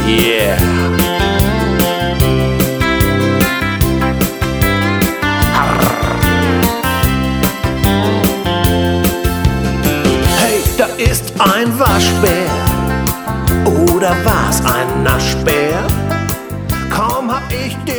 Yeah. Hey, da ist ein Waschbär. Oder war's ein Naschbär? Kaum hab ich den